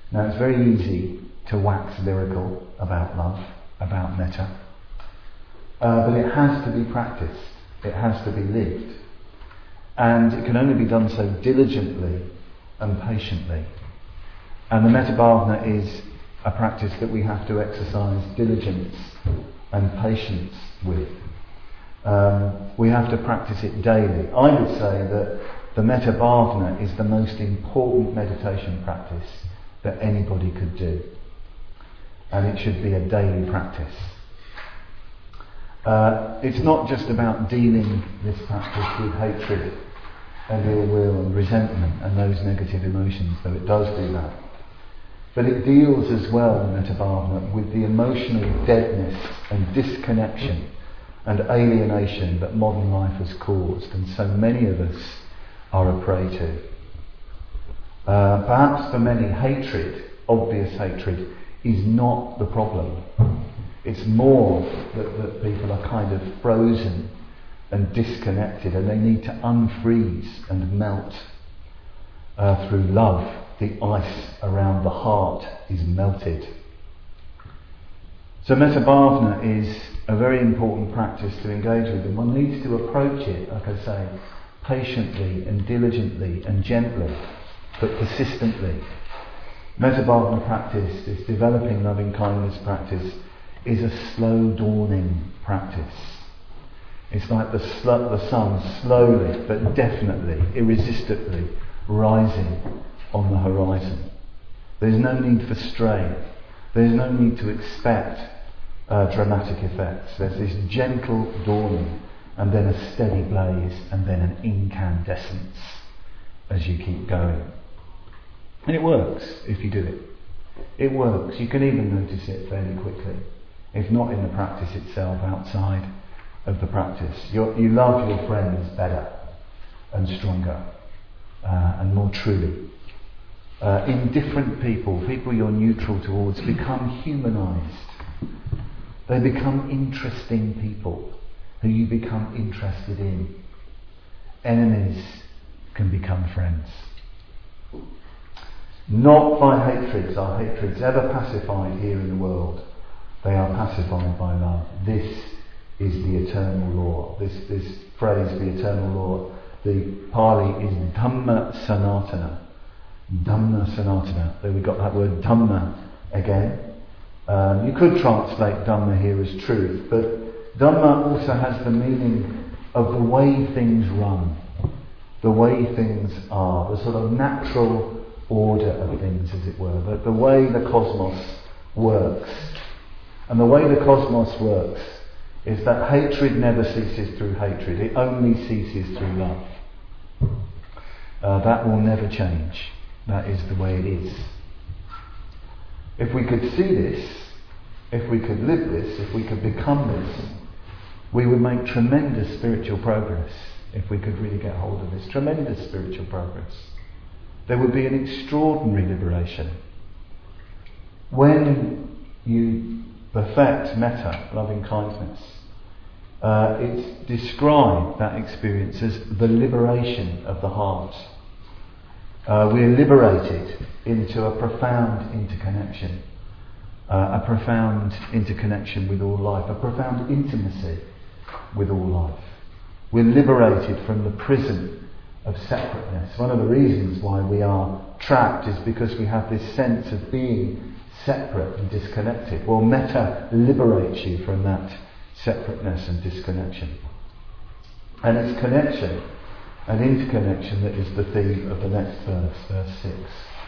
Now it's very easy to wax lyrical about love, about metta, but it has to be practiced, it has to be lived, and it can only be done so diligently and patiently. And the Metta Bhavana is a practice that we have to exercise diligence and patience with. We have to practice it daily. I would say that the Metta Bhavana is the most important meditation practice that anybody could do. And it should be a daily practice. It's not just about dealing this practice with hatred and ill will and resentment and those negative emotions, though it does do that. But it deals as well, in Metta Bhavana, with the emotional deadness and disconnection and alienation that modern life has caused, and so many of us are a prey to. Perhaps for many, hatred, obvious hatred, is not the problem. It's more that people are kind of frozen and disconnected, and they need to unfreeze and melt through love. The ice around the heart is melted. So Metta Bhavana is a very important practice to engage with, and one needs to approach it, like I say, patiently and diligently and gently, but persistently. Metta Bhavana practice, this developing loving kindness practice, is a slow dawning practice. It's like the sun slowly but definitely, irresistibly rising on the horizon. There's no need for strain. There's no need to expect dramatic effects. There's this gentle dawning, and then a steady blaze, and then an incandescence as you keep going. And it works if you do it. It works. You can even notice it fairly quickly, if not in the practice itself, outside of the practice. You love your friends better and stronger and more truly. Indifferent people you're neutral towards, become humanized. They become interesting people who you become interested in. Enemies can become friends. Not by hatreds. Are hatreds ever pacified here in the world? They are pacified by love. This is the eternal law. This phrase, the eternal law, the Pali is Dhamma Sanatana. Dhamma Sanatana. There we got that word Dhamma again. You could translate Dhamma here as truth, but Dhamma also has the meaning of the way things run, the way things are, the sort of natural order of things, as it were, the way the cosmos works. And the way the cosmos works is that hatred never ceases through hatred, it only ceases through love. That will never change. That is the way it is. If we could see this, if we could live this, if we could become this, we would make tremendous spiritual progress. If we could really get hold of this, tremendous spiritual progress. There would be an extraordinary liberation. When you perfect metta, loving kindness, it's described, that experience, as the liberation of the heart. We're liberated into a profound interconnection. A profound interconnection with all life. A profound intimacy with all life. We're liberated from the prison of separateness. One of the reasons why we are trapped is because we have this sense of being separate and disconnected. Well, metta liberates you from that separateness and disconnection. And it's connection and interconnection that is the theme of the next verse, verse 6.